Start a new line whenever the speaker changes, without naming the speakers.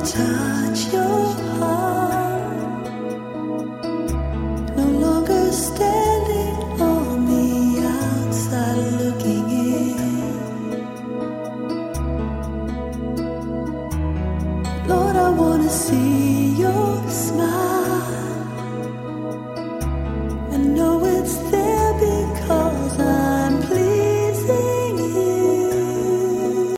touch your heart. No longer standing on the outside looking in. Lord, I wanna see your smile.